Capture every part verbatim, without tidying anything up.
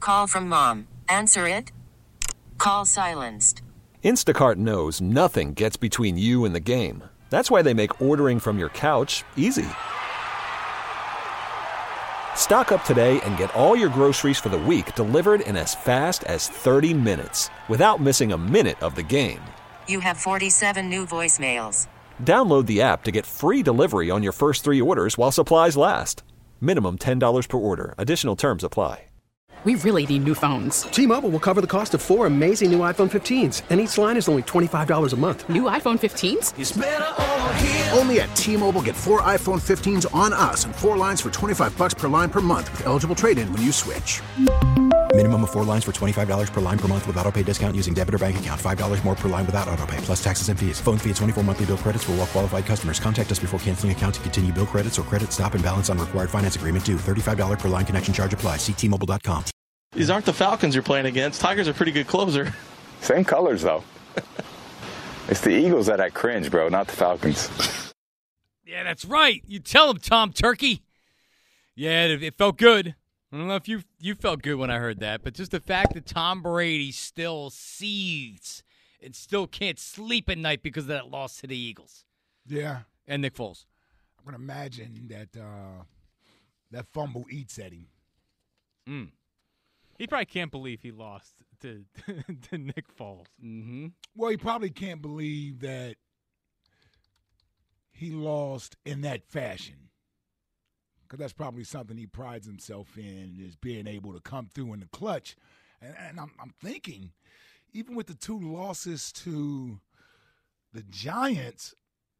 Call from mom. Answer it. Call silenced. Instacart knows nothing gets between you and the game. That's why they make ordering from your couch easy. Stock up today and get all your groceries for the week delivered in as fast as thirty minutes without missing a minute of the game. You have forty-seven new voicemails. Download the app to get free delivery on your first three orders while supplies last. Minimum ten dollars per order. Additional terms apply. We really need new phones. T-Mobile will cover the cost of four amazing new iPhone fifteens, and each line is only twenty-five dollars a month. New iPhone fifteens? It's better over here. Only at T-Mobile, get four iPhone fifteens on us and four lines for twenty-five bucks per line per month with eligible trade-in when you switch. Minimum of four lines for twenty-five dollars per line per month with autopay discount using debit or bank account. five dollars more per line without autopay, plus taxes and fees. Phone fee at twenty-four monthly bill credits for well-qualified customers. Contact us before canceling account to continue bill credits or credit stop and balance on required finance agreement due. thirty-five dollars per line connection charge applies. See T Mobile dot com. These aren't the Falcons you're playing against. Tigers are a pretty good closer. Same colors, though. It's the Eagles that I cringe, bro, not the Falcons. Yeah, that's right. You tell him, Tom Turkey. Yeah, it, it felt good. I don't know if you you felt good when I heard that, but just the fact that Tom Brady still seethes and still can't sleep at night because of that loss to the Eagles. Yeah. And Nick Foles. I'm going to imagine that uh, that fumble eats at him. Mm. He probably can't believe he lost to to Nick Foles. Mm-hmm. Well, he probably can't believe that he lost in that fashion, because that's probably something he prides himself in, is being able to come through in the clutch. And, and I'm, I'm thinking, even with the two losses to the Giants,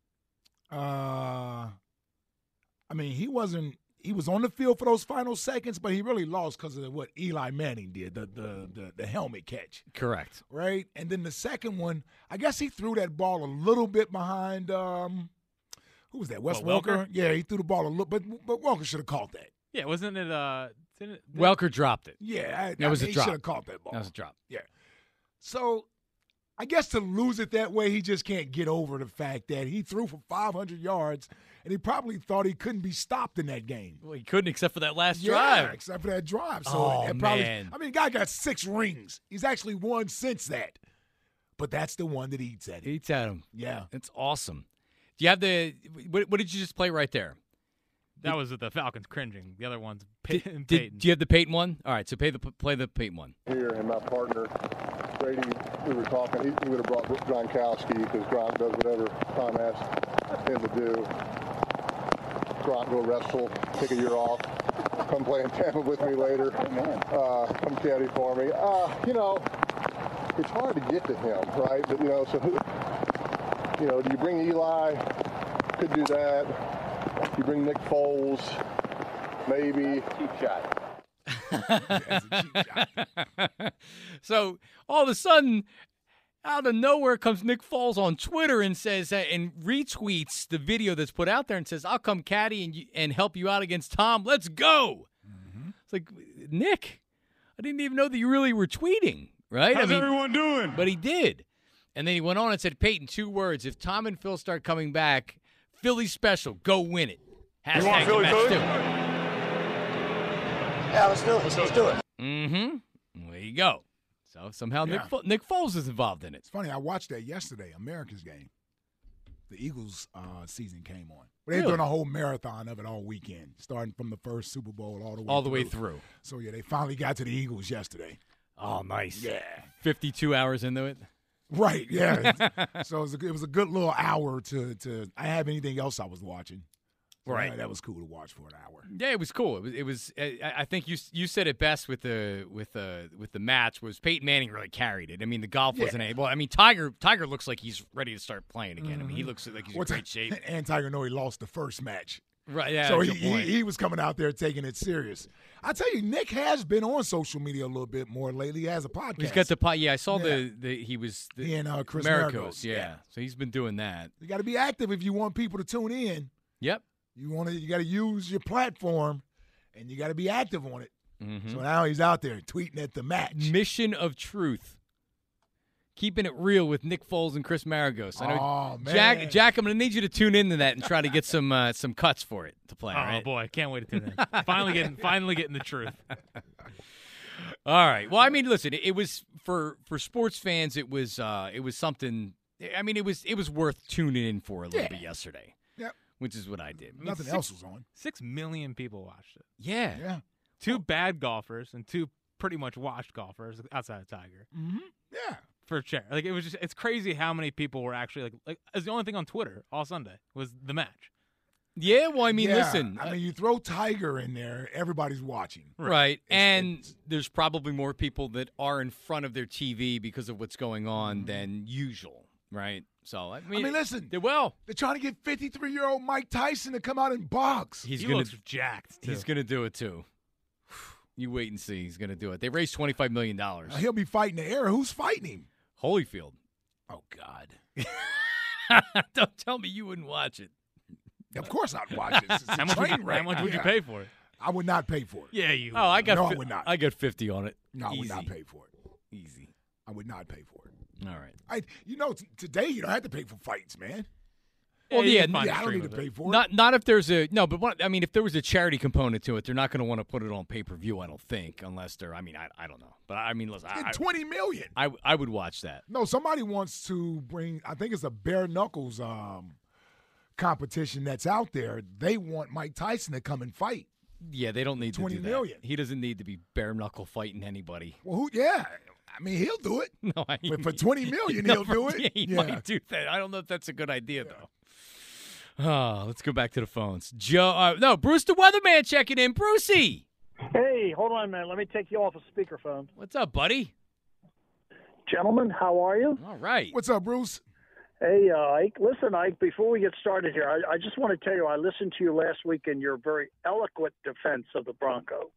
uh, I mean, he wasn't. He was on the field for those final seconds, but he really lost because of what Eli Manning did, the, the the the helmet catch. Correct. Right? And then the second one, I guess he threw that ball a little bit behind, um, who was that, Wes What, Welker? Welker? Yeah, he threw the ball a little, but but Welker should have caught that. Yeah, wasn't it? Uh, didn't it Welker dropped it. Yeah, I, that I was mean, a drop. He should have caught that ball. That was a drop. Yeah. So I guess to lose it that way, he just can't get over the fact that he threw for five hundred yards, and he probably thought he couldn't be stopped in that game. Well, he couldn't except for that last yeah, drive. except for that drive. So Oh, it probably, man. I mean, the guy got six rings. He's actually won since that. But that's the one that eats at him. Eats at him. Yeah. It's awesome. Do you have the what, what did you just play right there? That was with the Falcons cringing. The other one's Pey- Did, Peyton. did, do you have the Peyton one? All right, so pay the play the Peyton one. Here and my partner, Brady, we were talking. He, he would have brought Gronkowski because Gronk does whatever Tom asked him to do. Gronk go wrestle, take a year off, come play in Tampa with me later. Uh, come caddy for me. Uh, you know, it's hard to get to him, right? But, you know, so who, you know, do you bring Eli? Could do that. You bring Nick Foles, maybe. Cheap shot. That's a cheap shot. So all of a sudden, out of nowhere comes Nick Foles on Twitter and says uh, and retweets the video that's put out there and says, "I'll come caddy and you, and help you out against Tom. Let's go." Mm-hmm. It's like, Nick, I didn't even know that you really were tweeting, right? How's I mean, everyone doing? But he did. And then he went on and said, "Peyton, two words. If Tom and Phil start coming back, Philly special. Go win it. Hashtag You want Philly match food? two." Yeah, let's do it. Let's, let's do it. Mm-hmm. There you go. So somehow Yeah. Nick, Fo- Nick Foles is involved in it. It's funny. I watched that yesterday, America's game. The Eagles' uh, season came on. They're Really? doing a whole marathon of it all weekend, starting from the first Super Bowl all the way All the through. way through. So, yeah, they finally got to the Eagles yesterday. Oh, nice. Yeah. fifty-two hours into it. Right, yeah. So it was, a, it was a good little hour to to. I didn't have anything else I was watching. So Right. That, that was cool to watch for an hour. Yeah, it was cool. It was. It was. I, I think you you said it best with the with the with the match was Peyton Manning really carried it. I mean, the golf Yeah. wasn't able. I mean, Tiger Tiger looks like he's ready to start playing again. I mean, he looks like he's What's in great shape. And Tiger know he lost the first match. Right. Yeah. so he, good he point. he was coming out there taking it serious. I tell you, Nick has been on social media a little bit more lately. He has a podcast. He's got the pot. Yeah, I saw Yeah. the, the he was the He and, uh, Chris Maricos, Maricos, Yeah. yeah. So he's been doing that. You got to be active if you want people to tune in. Yep. You want to. You got to use your platform, and you got to be active on it. Mm-hmm. So now he's out there tweeting at the match. Mission of Truth. Keeping it real with Nick Foles and Chris Maragos. I know, Oh, man. Jack, Jack, I'm going to need you to tune into that and try to get some uh, some cuts for it to play. Oh all right? boy, I can't wait to tune in. finally getting, finally getting the truth. All right. Well, I mean, listen, it was for for sports fans. It was uh, it was something. I mean, it was it was worth tuning in for a little Yeah. bit yesterday. Yep. Which is what I did. I mean, Nothing six- else was on. Six million people watched it. Yeah. Yeah. Two bad golfers and two pretty much washed golfers outside of Tiger. Mm-hmm. Yeah. For sure. Like it was just it's crazy how many people were actually like like it's the only thing on Twitter all Sunday was the match. Yeah. Well, I mean, Yeah, listen. I mean, you throw Tiger in there, everybody's watching. Right. It's- And it's- there's probably more people that are in front of their T V because of what's going on than usual. Right. So, I mean, I mean, listen. Did well. They're trying to get fifty-three-year-old Mike Tyson to come out and box. He's he gonna looks jacked. Too. He's gonna do it too. You wait and see. He's gonna do it. They raised twenty-five million dollars. He'll be fighting the air. Who's fighting him? Holyfield. Oh, God. Don't tell me you wouldn't watch it. Of course I'd watch it. It's a how much, would train you, wreck. how much would you Yeah. pay for it? I would not pay for it. Yeah, you. Oh, I got. No, I fi- would not. I got fifty on it. No, I would Easy. not pay for it. Easy. I would not pay for it. All right. I, you know, t- today you don't have to pay for fights, man. Well, you yeah, can find Yeah, a I don't stream need to of it. pay for it. Not not if there's a no, but what, I mean, if there was a charity component to it, they're not going to want to put it on pay per view. I don't think, unless they're. I mean, I, I don't know, but I mean, listen, I, Get I, twenty million. I I would watch that. No, somebody wants to bring. I think it's a bare knuckles um, competition that's out there. They want Mike Tyson to come and fight. Yeah, they don't need twenty to do that. million. He doesn't need to be bare knuckle fighting anybody. Well, who? Yeah, I mean he'll do it. No, I But for twenty million, No, he'll do it. Yeah, he Yeah. might do that. I don't know if that's a good idea though. Oh, let's go back to the phones. Joe, uh, no, Bruce the Weatherman checking in. Brucey, Hey, hold on a minute. Let me take you off a speakerphone. what's up, buddy? Gentlemen, how are you? All right. What's up, Bruce? Hey, uh, Ike. Listen, Ike, before we get started here, I, I just want to tell you I listened to you last week in your very eloquent defense of the Bronco.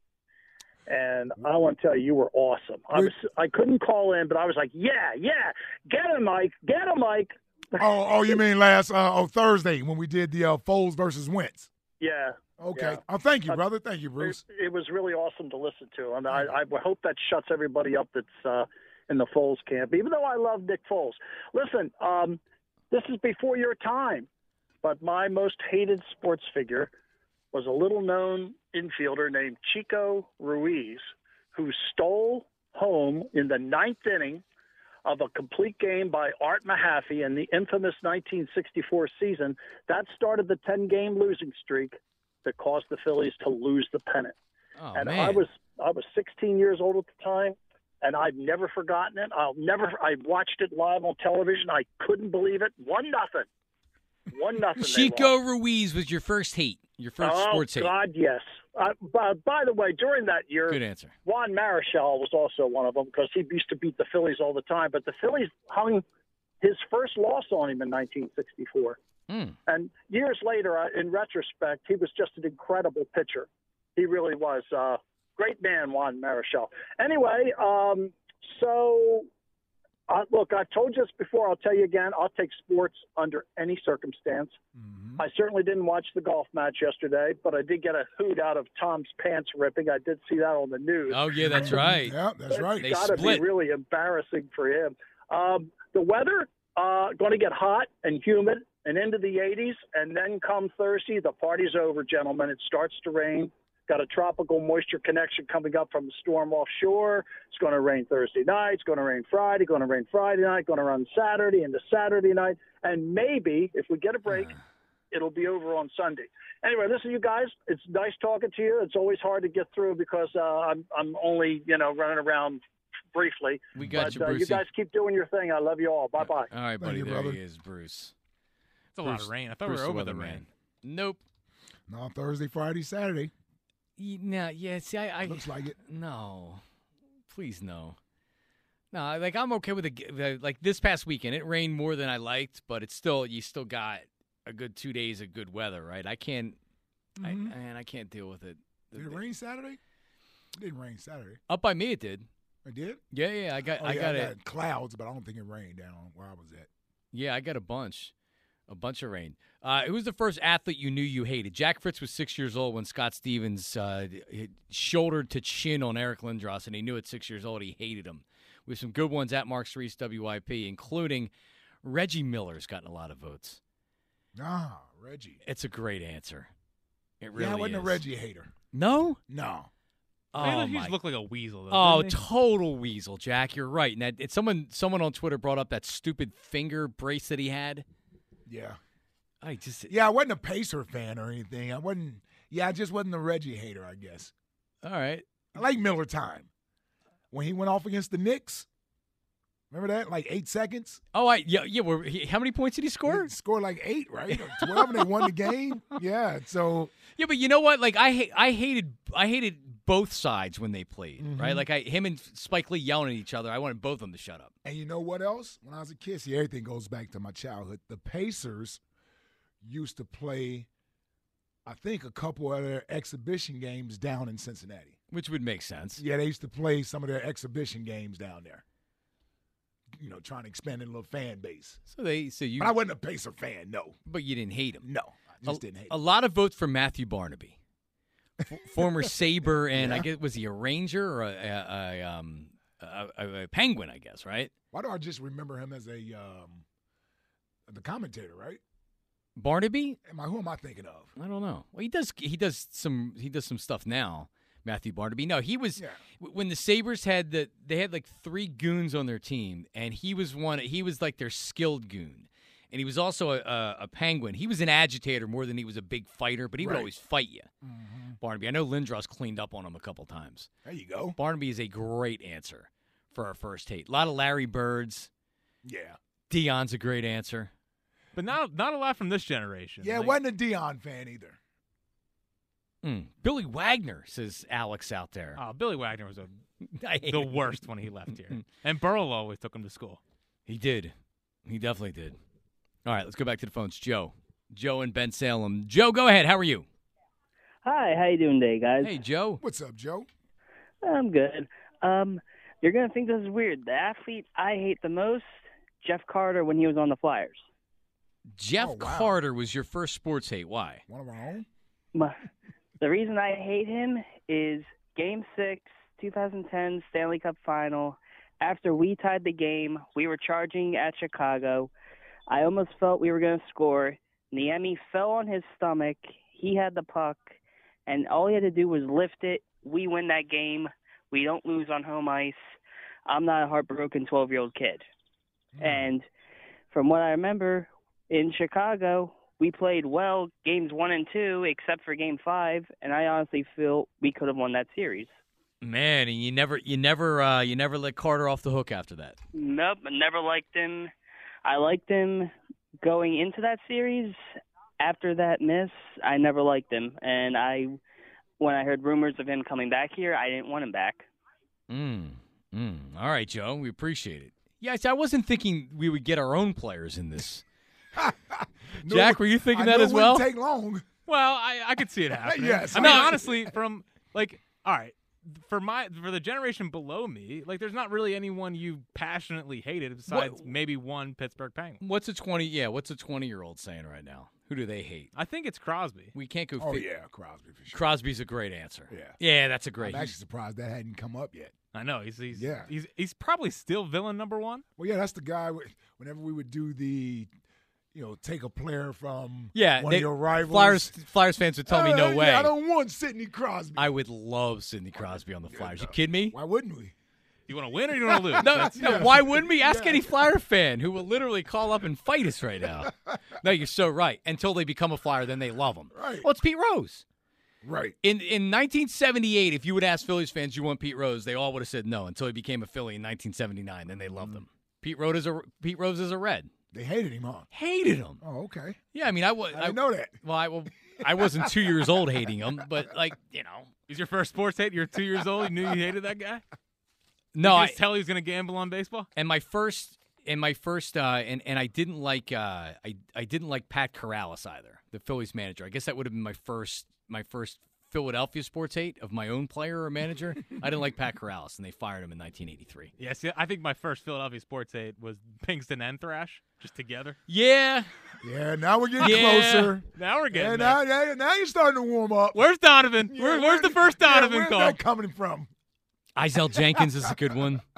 And I want to tell you, you were awesome. I was, I couldn't call in, but I was like, yeah, yeah, get him, Mike, get him, Mike. Oh, oh, you mean last uh, oh Thursday when we did the uh, Foles versus Wentz? Yeah. Okay. Yeah. Oh, thank you, Uh, brother. Thank you, Bruce. It, it was really awesome to listen to. And I, I hope that shuts everybody up that's uh, in the Foles camp, even though I love Nick Foles. Listen, um, this is before your time, but my most hated sports figure was a little-known infielder named Chico Ruiz, who stole home in the ninth inning of a complete game by Art Mahaffey in the infamous nineteen sixty-four season. That started the ten-game losing streak that caused the Phillies to lose the pennant. Oh, and man. I was I was sixteen years old at the time, and I've never forgotten it. I'll never. I watched it live on television. I couldn't believe it. One nothing. One nothing. they Chico lost. Ruiz was your first hate, your first oh, sports hate. God, yes. Uh, by, by the way, during that year, Good answer. Juan Marichal was also one of them because he used to beat the Phillies all the time. But the Phillies hung his first loss on him in nineteen sixty-four. Hmm. And years later, uh, in retrospect, he was just an incredible pitcher. He really was. Uh, great man, Juan Marichal. Anyway, um, so uh, look, I've told you this before. I'll tell you again. I'll take sports under any circumstance. Mm-hmm. I certainly didn't watch the golf match yesterday, but I did get a hoot out of Tom's pants ripping. I did see that on the news. Oh, yeah, that's right. Yeah, that's right. They It's got to be split. really embarrassing for him. Um, the weather uh, going to get hot and humid and into the eighties, and then come Thursday, the party's over, gentlemen. It starts to rain. Got a tropical moisture connection coming up from the storm offshore. It's going to rain Thursday night. It's going to rain Friday. Going to rain Friday night. Going to run Saturday into Saturday night. And maybe, if we get a break, it'll be over on Sunday. Anyway, listen, you guys, it's nice talking to you. It's always hard to get through because uh, I'm I'm only, you know, running around briefly. We got but, you, uh, you Brucey. guys keep doing your thing. I love you all. Bye-bye. All right, buddy. you, There brother. he is, Bruce. It's a lot Bruce- of rain. I thought Bruce we were over the the Weatherman. rain. Nope. No, Thursday, Friday, Saturday. Y- No, yeah, see, I, I Looks like it. No, please no. No, I- like I'm okay with the, the like this past weekend. It rained more than I liked, but it's still you still got a good two days of good weather, right? I can't, I Mhm. man, I can't deal with it. Did it rain Saturday? It didn't rain Saturday. Up by me, it did. It did? Yeah, yeah, I got, Oh, I yeah, got I it. got clouds, but I don't think it rained down where I was at. Yeah, I got a bunch, a bunch of rain. Uh, who was the first athlete you knew you hated? Jack Fritz was six years old when Scott Stevens uh, hit shoulder to chin on Eric Lindros, and he knew at six years old he hated him. We have some good ones at Mark Reese W I P, including Reggie Miller's gotten a lot of votes. Ah, Reggie. It's a great answer. It really yeah, I wasn't is. a Reggie hater. No? No. Oh, he my. just looked like a weasel. Though, Oh, didn't he? total weasel, Jack. You're right. And that, it's someone, someone on Twitter brought up that stupid finger brace that he had. Yeah. I just Yeah, I wasn't a Pacer fan or anything. I wasn't. Yeah, I just wasn't a Reggie hater, I guess. All right. I like Miller time. When he went off against the Knicks, remember that? Like eight seconds? Oh, I yeah, yeah. Were, he, how many points did he score? He scored like eight, right? Or twelve, and they won the game. Yeah, so. Yeah, but you know what? Like I, ha- I hated, I hated both sides when they played, Mm-hmm. right? Like I, him and Spike Lee yelling at each other. I wanted both of them to shut up. And you know what else? When I was a kid, see, everything goes back to my childhood. The Pacers used to play, I think, a couple of their exhibition games down in Cincinnati. Which would make sense. Yeah, they used to play some of their exhibition games down there. You know, trying to expand their little fan base. So they, so you. But I wasn't a Pacer fan, no. But you didn't hate him. No, I just a, didn't hate a him. lot of votes for Matthew Barnaby, F- former Sabre, and Yeah. I guess was he a Ranger or a, a, a um a, a, a Penguin? I guess right. Why do I just remember him as a um, the commentator, right? Barnaby? Am I who am I thinking of? I don't know. Well, he does. He does some. He does some stuff now. Matthew Barnaby. No, he was Yeah. w- when the Sabres had the. They had like three goons on their team, and he was one. He was like their skilled goon, and he was also a, a, a Penguin. He was an agitator more than he was a big fighter, but he would Right. always fight you. Mm-hmm. Barnaby. I know Lindros cleaned up on him a couple times. There you go. Barnaby is a great answer for our first hate. A lot of Larry Birds. Yeah. Dion's a great answer. But not not a lot from this generation. Yeah, Like, wasn't a Dion fan either. Mm. Billy Wagner, says Alex out there. Oh, Billy Wagner was a, I hate the him. worst when he left here. And Burrell always took him to school. He did. He definitely did. All right, let's go back to the phones. Joe. Joe in Ben Salem. Joe, go ahead. How are you? Hi, how you doing today, guys? Hey, Joe. What's up, Joe? I'm good. Um, you're gonna think this is weird. The athlete I hate the most, Jeff Carter, when he was on the Flyers. Jeff Oh, wow. Carter was your first sports hate. Why? One of our own? My, the reason I hate him is Game Six, twenty ten Stanley Cup Final. After we tied the game, we were charging at Chicago. I almost felt we were going to score. Niemi fell on his stomach. He had the puck, and all he had to do was lift it. We win that game. We don't lose on home ice. I'm not a heartbroken twelve-year-old kid. Hmm. And from what I remember, in Chicago, we played well games one and two, except for game five, and I honestly feel we could have won that series. Man, and you never, you never, uh, you never let Carter off the hook after that. Nope, I never liked him. I liked him going into that series. After that miss, I never liked him, and I, when I heard rumors of him coming back here, I didn't want him back. Mm. Mm. All right, Joe. We appreciate it. Yes, I wasn't thinking we would get our own players in this. No, Jack, were you thinking I that know as it wouldn't well? take long. Well, I, I could see it happening. Yes, I mean, I- honestly, from like, all right, for my for the generation below me, like, there's not really anyone you passionately hated besides What- maybe one Pittsburgh Penguin. What's a twenty? Yeah, what's a twenty-year-old saying right now? Who do they hate? I think it's Crosby. We can't go. Oh, fi- yeah, Crosby for sure. Crosby's a great answer. Yeah. Yeah, that's a great. I'm actually surprised that hadn't come up yet. I know he's he's Yeah. he's he's probably still villain number one. Well, yeah, that's the guy. with- Whenever we would do the, you know, take a player from Yeah, one they- of your rivals. Flyers Flyers fans would tell me no Uh, way. Yeah, I don't want Sidney Crosby. I would love Sidney Crosby on the Flyers. You kidding me? Why wouldn't we? You want to win or you want to lose? No, That's- no. yeah. Why wouldn't we? Ask Yeah. any Flyer fan who will literally call up and fight us right now. No, you're so right. Until they become a Flyer, then they love them. Right. Well, it's Pete Rose. Right. In in nineteen seventy-eight, if you would ask Phillies fans, you want Pete Rose, they all would have said no until he became a Philly in nineteen seventy-nine. Then they loved him. Pete Rose is a Pete Rose is a Red. They hated him, huh? Hated him. Oh, okay. Yeah, I mean, I was. I didn't know that. Well, I well, I wasn't two years old hating him, but like you know, He's your first sports hate. You're two years old. You knew you hated that guy. no, you I just tell he was going to gamble on baseball. and my first and my first uh, and and I didn't like uh, I I didn't like Pat Corrales either, the Phillies manager. I guess that would have been my first my first Philadelphia sports hate of my own player or manager. I didn't like Pat Corrales, and they fired him in nineteen eighty-three. Yes, yeah, I think my first Philadelphia sports hate was Pinkston and Thrash, just together. Yeah, Yeah, now we're getting Yeah. closer. Now we're getting Yeah, there. now, now, now you're starting to warm up. Where's Donovan? Yeah, Where, where- where's the first yeah, Donovan where's call? that coming from? Isel Jenkins is a good one.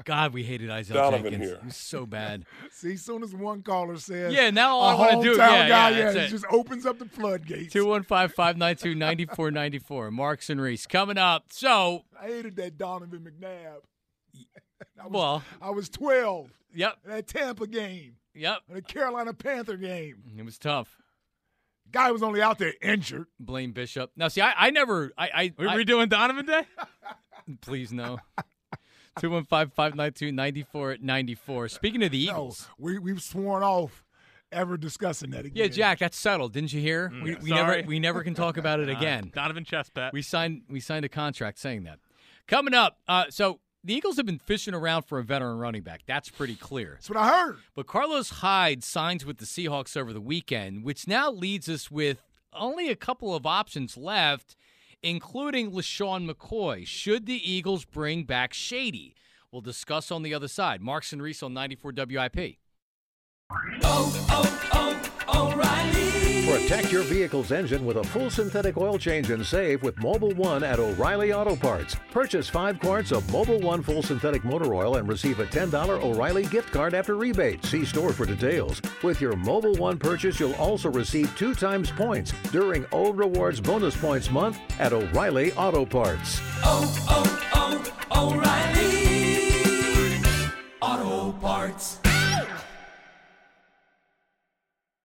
God, we hated Isaiah Donovan Jenkins. here. He was so bad. See, as soon as one caller says, Yeah, now all a I want to do, hometown yeah, guy, yeah, yeah, that's it it. just opens up the floodgates. two one five, five nine two, nine four nine four. Marks and Reese coming up. So, I hated that Donovan McNabb. I was, well, I was twelve. Yep. That Tampa game. Yep. The Carolina Panther game. It was tough. Guy was only out there injured. Blame Bishop. Now, see, I, I never. I, I, Are we I, redoing Donovan Day? Please, no. two one five, five nine two, nine four nine four. Speaking of the No, Eagles. we, we've sworn off ever discussing that again. Yeah, Jack, that's settled. Didn't you hear? Mm, we yeah. we Sorry. never we never can talk about it Uh, again. Donovan Chestpat. We signed we signed a contract saying that. Coming up, uh, so the Eagles have been fishing around for a veteran running back. That's pretty clear. That's what I heard. But Carlos Hyde signs with the Seahawks over the weekend, which now leads us with only a couple of options left, including LaShawn McCoy. Should the Eagles bring back Shady? We'll discuss on the other side. Marks and Reese on ninety-four W I P. Oh, oh, oh, O'Reilly. Protect your vehicle's engine with a full synthetic oil change and save with Mobile One at O'Reilly Auto Parts. Purchase five quarts of Mobile One full synthetic motor oil and receive a ten dollars O'Reilly gift card after rebate. See store for details. With your Mobile One purchase, you'll also receive two times points during O Rewards Bonus Points Month at O'Reilly Auto Parts. Oh, oh, oh, O'Reilly.